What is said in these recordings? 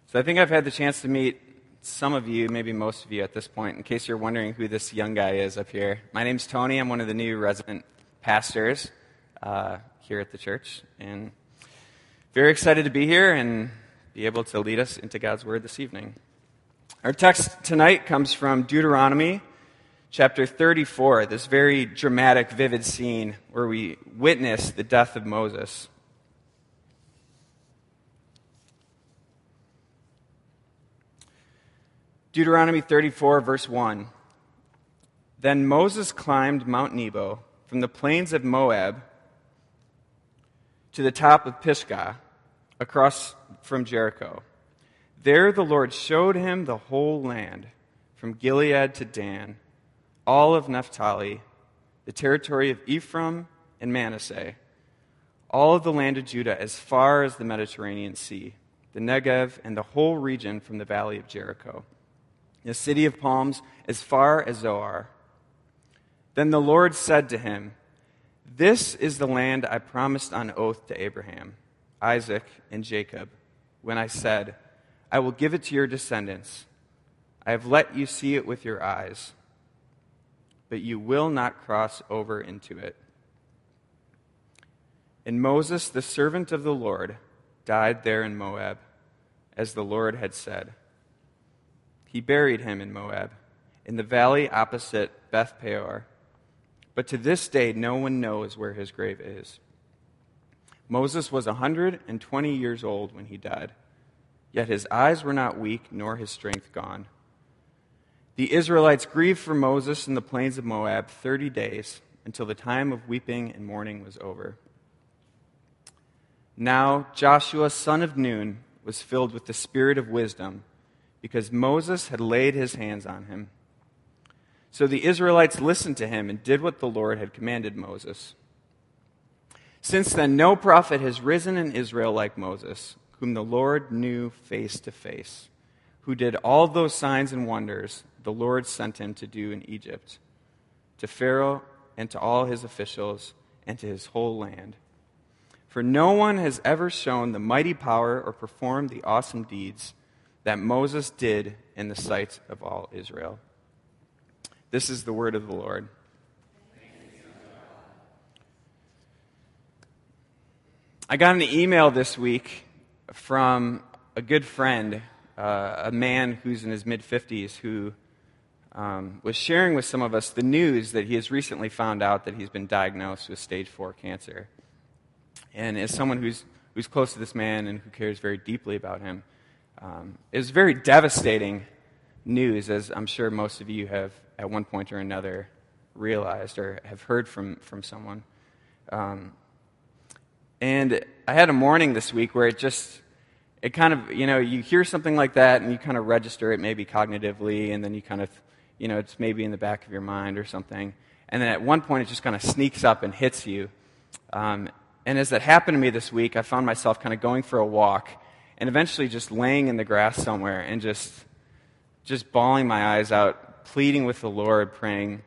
So I think I've had the chance to meet some of you, maybe most of you at this point, in case you're wondering who this young guy is up here. My name's Tony. I'm one of the new resident pastors here at the church, and very excited to be here and be able to lead us into God's Word this evening. Our text tonight comes from Deuteronomy chapter 34, this very dramatic, vivid scene where we witness the death of Moses. Deuteronomy 34, verse 1. Then Moses climbed Mount Nebo from the plains of Moab to the top of Pisgah, across from Jericho. There the Lord showed him the whole land, from Gilead to Dan, all of Naphtali, the territory of Ephraim and Manasseh, all of the land of Judah as far as the Mediterranean Sea, the Negev, and the whole region from the valley of Jericho, the city of palms as far as Zoar. Then the Lord said to him, "This is the land I promised on oath to Abraham, Isaac, and Jacob, when I said, 'I will give it to your descendants.' I have let you see it with your eyes, but you will not cross over into it." And Moses, the servant of the Lord, died there in Moab, as the Lord had said. He buried him in Moab, in the valley opposite Beth Peor. But to this day, no one knows where his grave is. Moses was 120 years old when he died, yet his eyes were not weak, nor his strength gone. The Israelites grieved for Moses in the plains of Moab 30 days, until the time of weeping and mourning was over. Now Joshua, son of Nun, was filled with the spirit of wisdom, because Moses had laid his hands on him. So the Israelites listened to him and did what the Lord had commanded Moses. Since then, no prophet has risen in Israel like Moses, whom the Lord knew face to face, who did all those signs and wonders the Lord sent him to do in Egypt, to Pharaoh and to all his officials and to his whole land. For no one has ever shown the mighty power or performed the awesome deeds that Moses did in the sight of all Israel. This is the word of the Lord. I got an email this week from a good friend, a man who's in his mid-50s, who was sharing with some of us the news that he has recently found out that he's been diagnosed with stage 4 cancer. And as someone who's close to this man and who cares very deeply about him, it was very devastating news, as I'm sure most of you have at one point or another realized or have heard from someone. And I had a morning this week where it kind of, you hear something like that and you kind of register it maybe cognitively, and then you kind of, it's maybe in the back of your mind or something. And then at one point it just kind of sneaks up and hits you. And as that happened to me this week, I found myself kind of going for a walk and eventually just laying in the grass somewhere and just bawling my eyes out, pleading with the Lord, praying,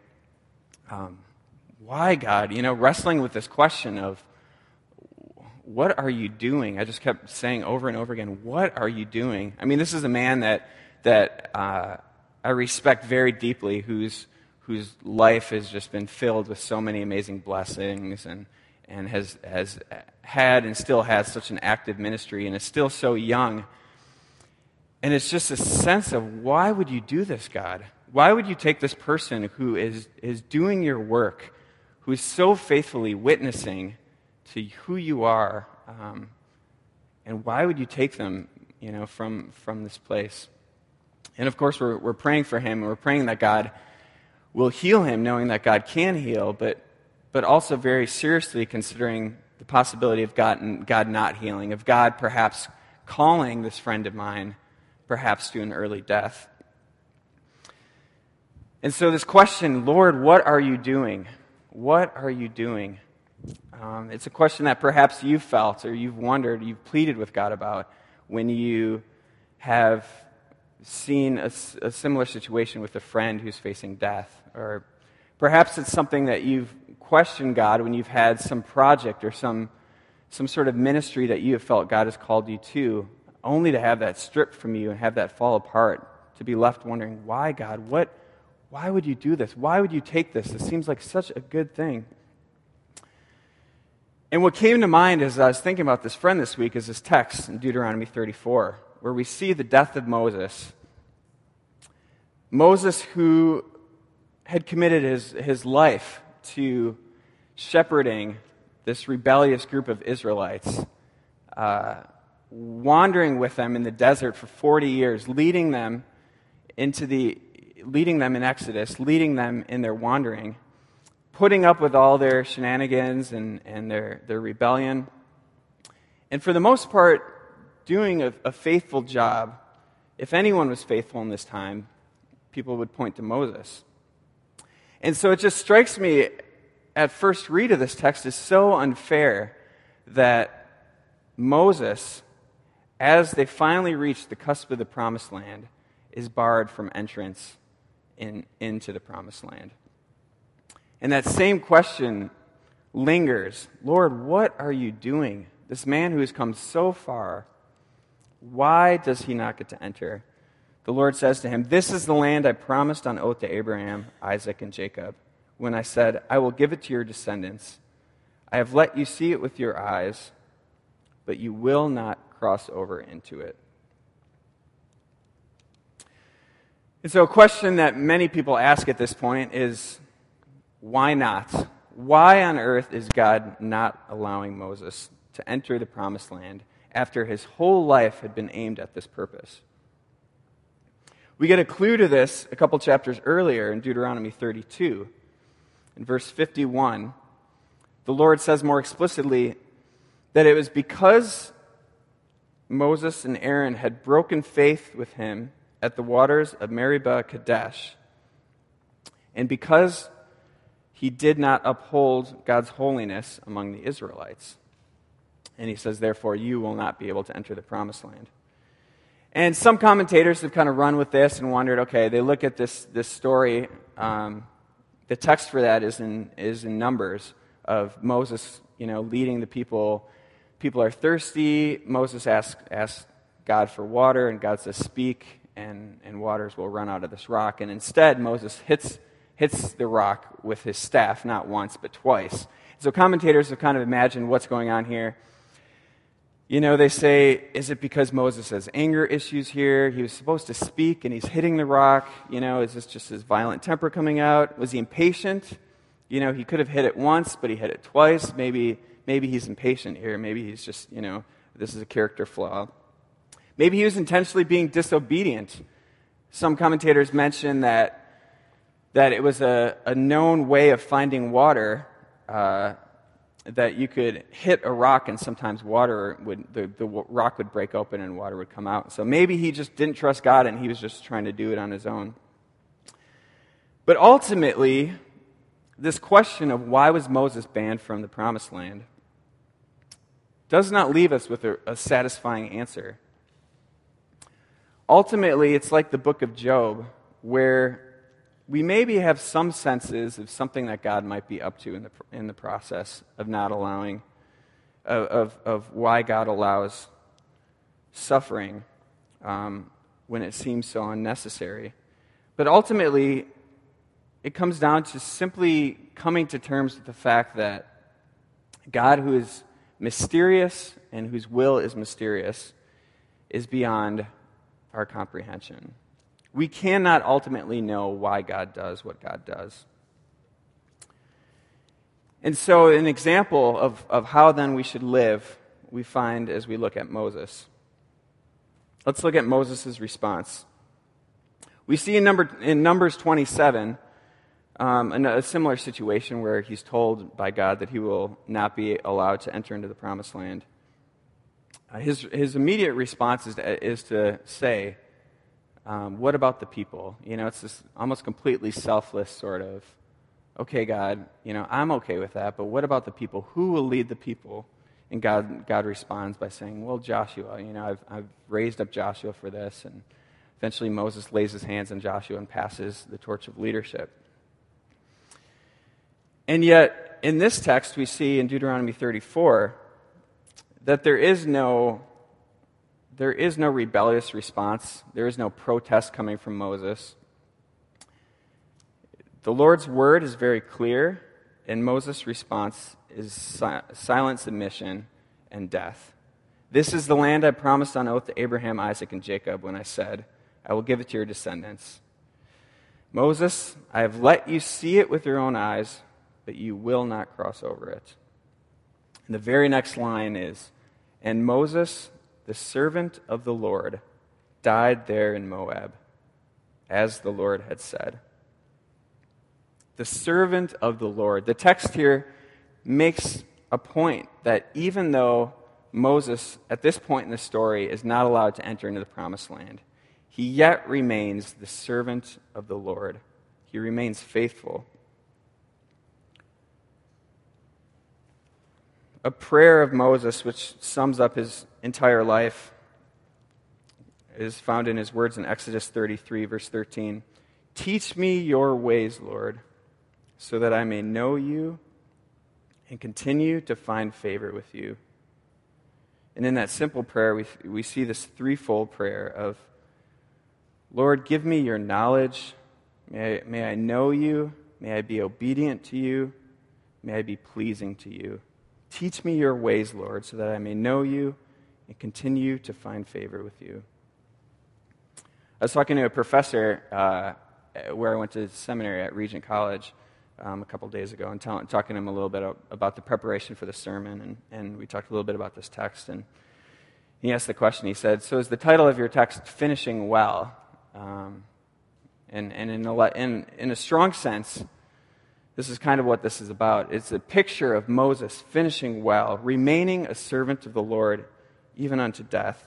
why, God? Wrestling with this question of, what are you doing? I just kept saying over and over again, what are you doing? I mean, this is a man that I respect very deeply, whose life has just been filled with so many amazing blessings and has had and still has such an active ministry and is still so young. And it's just a sense of, why would you do this, God? Why would you take this person who is doing your work, who is so faithfully witnessing to who you are, and why would you take them, from this place? And of course, we're praying for him, and we're praying that God will heal him, knowing that God can heal, but also very seriously considering the possibility of God not healing, of God perhaps calling this friend of mine perhaps to an early death. And so this question, Lord, what are you doing? What are you doing? It's a question that perhaps you've felt or you've wondered, you've pleaded with God about when you have seen a similar situation with a friend who's facing death. Or perhaps it's something that you've questioned God when you've had some project or some sort of ministry that you have felt God has called you to, only to have that stripped from you and have that fall apart, to be left wondering, why, God? Why would you do this? Why would you take this? It seems like such a good thing. And what came to mind as I was thinking about this friend this week is this text in Deuteronomy 34, where we see the death of Moses. Moses, who had committed his life to shepherding this rebellious group of Israelites, wandering with them in the desert for 40 years, leading them in Exodus, leading them in their wandering, putting up with all their shenanigans and their rebellion, and for the most part, doing a faithful job. If anyone was faithful in this time, people would point to Moses. And so it just strikes me at first read of this text is so unfair that Moses, as they finally reach the cusp of the Promised Land, is barred from entrance into the Promised Land. And that same question lingers. Lord, what are you doing? This man who has come so far, why does he not get to enter? The Lord says to him, "This is the land I promised on oath to Abraham, Isaac, and Jacob, when I said, I will give it to your descendants. I have let you see it with your eyes, but you will not cross over into it." And so a question that many people ask at this point is, why not? Why on earth is God not allowing Moses to enter the Promised Land after his whole life had been aimed at this purpose? We get a clue to this a couple chapters earlier in Deuteronomy 32. In verse 51, the Lord says more explicitly that it was because Moses and Aaron had broken faith with him at the waters of Meribah Kadesh, and because he did not uphold God's holiness among the Israelites. And he says, therefore, you will not be able to enter the Promised Land. And some commentators have kind of run with this and wondered, okay, they look at this story. The text for that is in Numbers of Moses, leading the people. People are thirsty. Moses asks God for water, and God says, speak, and waters will run out of this rock. And instead, Moses hits the rock with his staff, not once, but twice. So commentators have kind of imagined what's going on here. They say, is it because Moses has anger issues here? He was supposed to speak, and he's hitting the rock. Is this just his violent temper coming out? Was he impatient? He could have hit it once, but he hit it twice. Maybe he's impatient here. Maybe he's just, this is a character flaw. Maybe he was intentionally being disobedient. Some commentators mention that it was a known way of finding water, that you could hit a rock and sometimes the rock would break open and water would come out. So maybe he just didn't trust God and he was just trying to do it on his own. But ultimately, this question of why was Moses banned from the Promised Land does not leave us with a satisfying answer. Ultimately, it's like the book of Job, where we maybe have some senses of something that God might be up to in the process of not allowing, of why God allows suffering when it seems so unnecessary. But ultimately, it comes down to simply coming to terms with the fact that God, who is mysterious and whose will is mysterious, is beyond our comprehension. We cannot ultimately know why God does what God does. And so an example of how then we should live, we find as we look at Moses. Let's look at Moses' response. We see in Numbers 27 a similar situation where he's told by God that he will not be allowed to enter into the Promised Land. His immediate response is to say, what about the people? It's this almost completely selfless sort of, okay, God, I'm okay with that, but what about the people? Who will lead the people? And God responds by saying, well, Joshua, I've raised up Joshua for this. And eventually Moses lays his hands on Joshua and passes the torch of leadership. And yet, in this text, we see in Deuteronomy 34 that there is no there is no rebellious response. There is no protest coming from Moses. The Lord's word is very clear, and Moses' response is silent submission and death. This is the land I promised on oath to Abraham, Isaac, and Jacob when I said, I will give it to your descendants. Moses, I have let you see it with your own eyes, but you will not cross over it. And the very next line is, and Moses, the servant of the Lord, died there in Moab, as the Lord had said. The servant of the Lord. The text here makes a point that even though Moses, at this point in the story, is not allowed to enter into the promised land, he yet remains the servant of the Lord. He remains faithful. A prayer of Moses, which sums up his entire life, is found in his words in Exodus 33, verse 13. Teach me your ways, Lord, so that I may know you and continue to find favor with you. And in that simple prayer, we see this threefold prayer of, Lord, give me your knowledge. May I know you. May I be obedient to you. May I be pleasing to you. Teach me your ways, Lord, so that I may know you and continue to find favor with you. I was talking to a professor where I went to seminary at Regent College a couple days ago and talking to him a little bit about the preparation for the sermon, and we talked a little bit about this text, and he asked the question, he said, so is the title of your text Finishing Well? And in a strong sense, this is kind of what this is about. It's a picture of Moses finishing well, remaining a servant of the Lord, even unto death.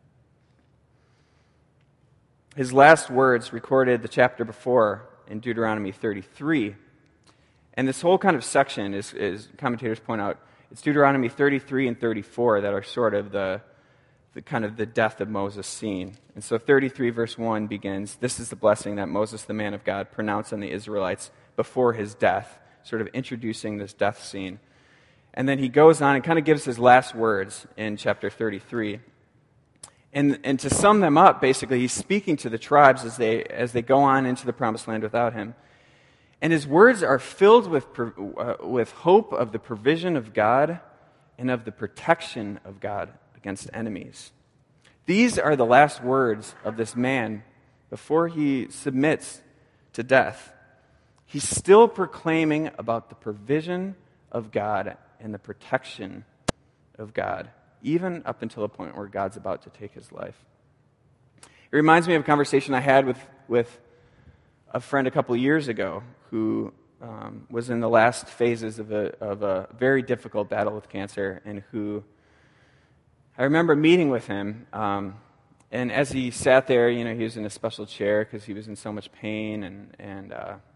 His last words recorded the chapter before in Deuteronomy 33. And this whole kind of section is commentators point out, it's Deuteronomy 33 and 34 that are sort of the kind of the death of Moses scene. And so 33 verse 1 begins, this is the blessing that Moses, the man of God, pronounced on the Israelites before his death, sort of introducing this death scene. And then he goes on and kind of gives his last words in chapter 33. And to sum them up, basically, he's speaking to the tribes as they go on into the promised land without him. And his words are filled with hope of the provision of God and of the protection of God against enemies. These are the last words of this man before he submits to death. He's still proclaiming about the provision of God and the protection of God, even up until the point where God's about to take his life. It reminds me of a conversation I had with a friend a couple years ago who was in the last phases of a very difficult battle with cancer, and who I remember meeting with him, and as he sat there, he was in a special chair because he was in so much pain, and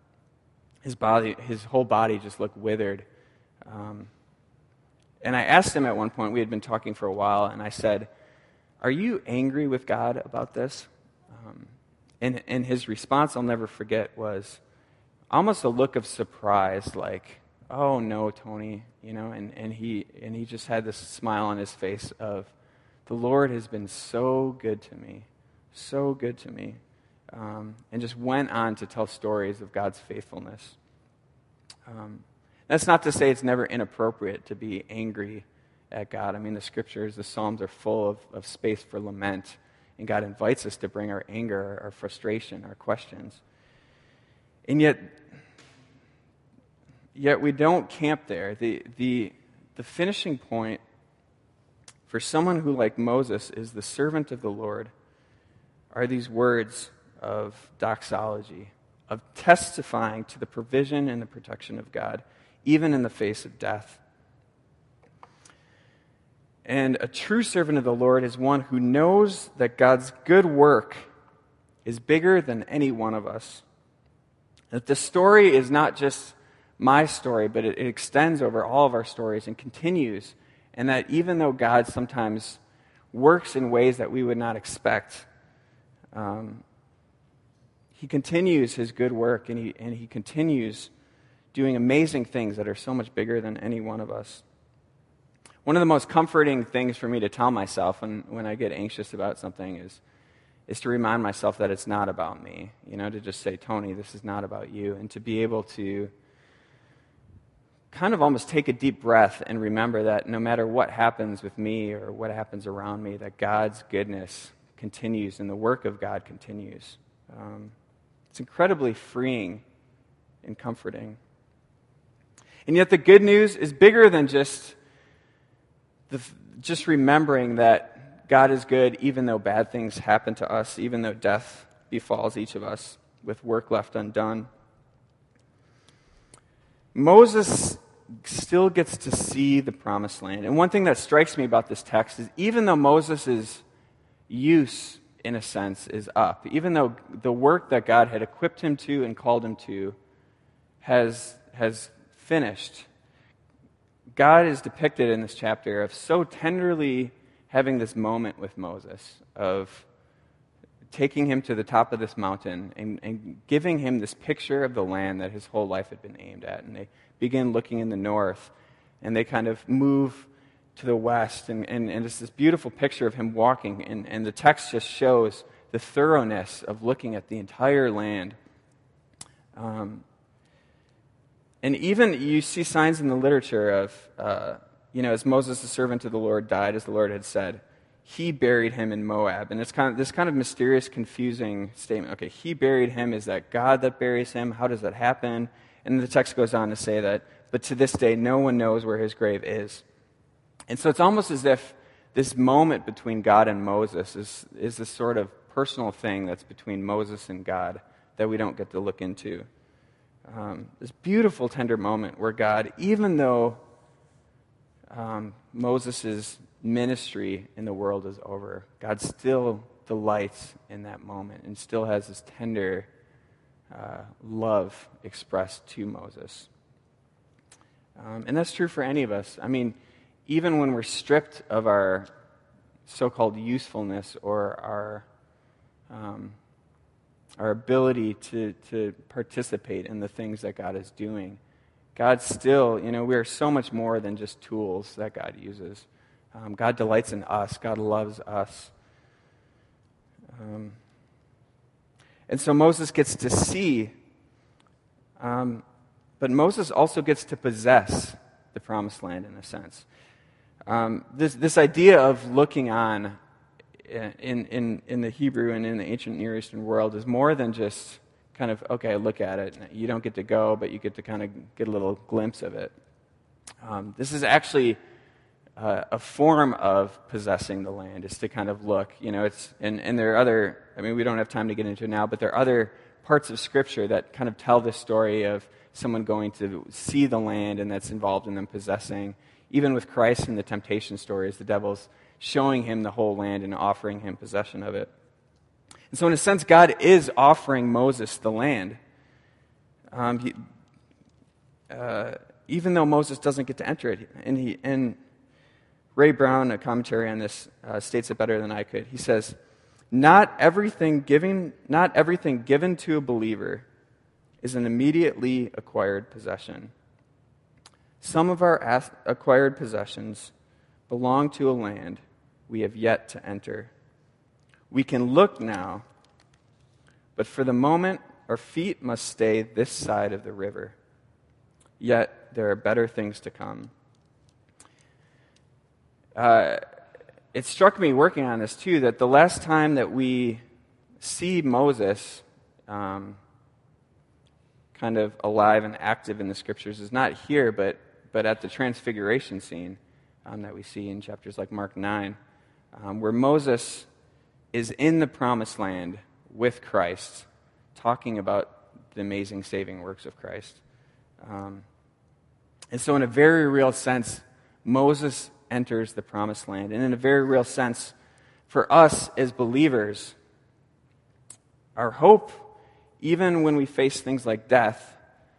his whole body just looked withered. And I asked him at one point, we had been talking for a while, and I said, are you angry with God about this? And his response, I'll never forget, was almost a look of surprise, like, oh no, Tony, and he just had this smile on his face of, the Lord has been so good to me, and just went on to tell stories of God's faithfulness. That's not to say it's never inappropriate to be angry at God. I mean, the scriptures, the Psalms are full of space for lament, and God invites us to bring our anger, our frustration, our questions. And yet we don't camp there. The finishing point for someone who, like Moses, is the servant of the Lord are these words of doxology, of testifying to the provision and the protection of God, even in the face of death. And a true servant of the Lord is one who knows that God's good work is bigger than any one of us. That the story is not just my story, but it extends over all of our stories and continues. And that even though God sometimes works in ways that we would not expect, he continues his good work, and he continues doing amazing things that are so much bigger than any one of us. One of the most comforting things for me to tell myself when I get anxious about something is to remind myself that it's not about me. To just say, Tony, this is not about you. And to be able to kind of almost take a deep breath and remember that no matter what happens with me or what happens around me, that God's goodness continues and the work of God continues. It's incredibly freeing and comforting. And yet the good news is bigger than just remembering that God is good even though bad things happen to us, even though death befalls each of us with work left undone. Moses still gets to see the promised land. And one thing that strikes me about this text is even though Moses' use, in a sense, is up, even though the work that God had equipped him to and called him to has finished, God is depicted in this chapter of so tenderly having this moment with Moses, of taking him to the top of this mountain and giving him this picture of the land that his whole life had been aimed at. And they begin looking in the north, and they kind of move to the west, and it's this beautiful picture of him walking, and the text just shows the thoroughness of looking at the entire land. And even you see signs in the literature of, as Moses, the servant of the Lord, died, as the Lord had said, he buried him in Moab. And it's this kind of mysterious, confusing statement. Okay, he buried him. Is that God that buries him? How does that happen? And the text goes on to say that, but to this day, no one knows where his grave is. And so it's almost as if this moment between God and Moses is this sort of personal thing that's between Moses and God that we don't get to look into. This beautiful, tender moment where God, even though Moses' ministry in the world is over, God still delights in that moment and still has this tender love expressed to Moses. And that's true for any of us. I mean, even when we're stripped of our so-called usefulness or our ability to participate in the things that God is doing, God still, we are so much more than just tools that God uses. God delights in us. God loves us. And so Moses gets to see, but Moses also gets to possess the promised land in a sense. This idea of looking on in the Hebrew and in the ancient Near Eastern world is more than just kind of, okay, look at it. You don't get to go, but you get to kind of get a little glimpse of it. This is actually a form of possessing the land, is to kind of look. And there are other, we don't have time to get into it now, but there are other parts of Scripture that kind of tell this story of someone going to see the land, and that's involved in them possessing. Even with Christ in the temptation stories, the devil's showing him the whole land and offering him possession of it. And so in a sense, God is offering Moses the land. Even though Moses doesn't get to enter it. And Ray Brown, a commentary on this, states it better than I could. He says, not everything given to a believer is an immediately acquired possession. Some of our acquired possessions belong to a land we have yet to enter. We can look now, but for the moment, our feet must stay this side of the river. Yet there are better things to come. It struck me working on this too, that the last time that we see Moses kind of alive and active in the Scriptures is not here, but at the transfiguration scene that we see in chapters like Mark 9, where Moses is in the promised land with Christ, talking about the amazing saving works of Christ. And so in a very real sense, Moses enters the promised land. And in a very real sense, for us as believers, our hope, even when we face things like death,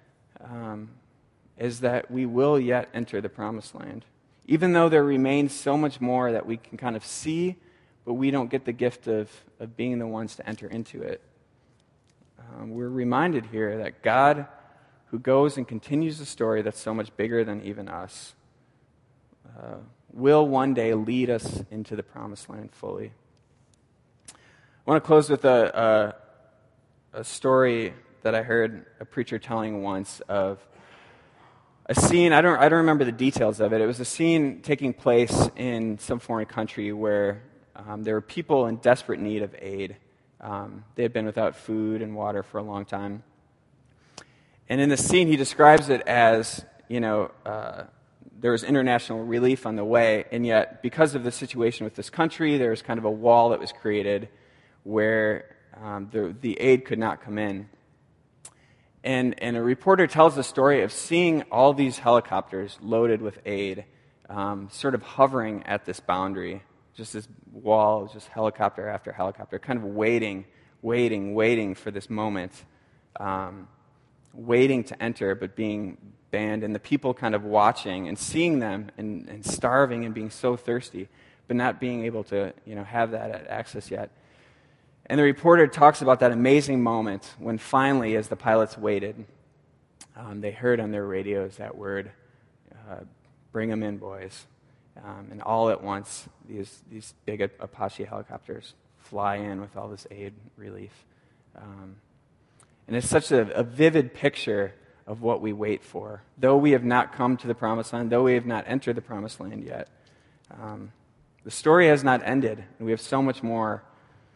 is that we will yet enter the promised land. Even though there remains so much more that we can kind of see, but we don't get the gift of being the ones to enter into it. We're reminded here that God, who goes and continues the story that's so much bigger than even us, will one day lead us into the promised land fully. I want to close with a story that I heard a preacher telling once of a scene. I don't remember the details of it. It was a scene taking place in some foreign country where there were people in desperate need of aid. They had been without food and water for a long time. And in the scene, he describes it as, there was international relief on the way, and yet because of the situation with this country, there was kind of a wall that was created where the aid could not come in. And a reporter tells the story of seeing all these helicopters loaded with aid, sort of hovering at this boundary, just this wall, just helicopter after helicopter, kind of waiting for this moment, waiting to enter, but being banned, and the people kind of watching and seeing them and starving and being so thirsty, but not being able to have that access yet. And the reporter talks about that amazing moment when finally, as the pilots waited, they heard on their radios that word, "Bring them in, boys." And all at once, these big Apache helicopters fly in with all this aid relief. And it's such a vivid picture of what we wait for. Though we have not come to the promised land, though we have not entered the promised land yet, the story has not ended, and we have so much more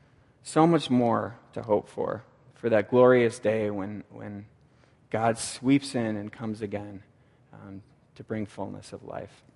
to hope for that glorious day when God sweeps in and comes again to bring fullness of life.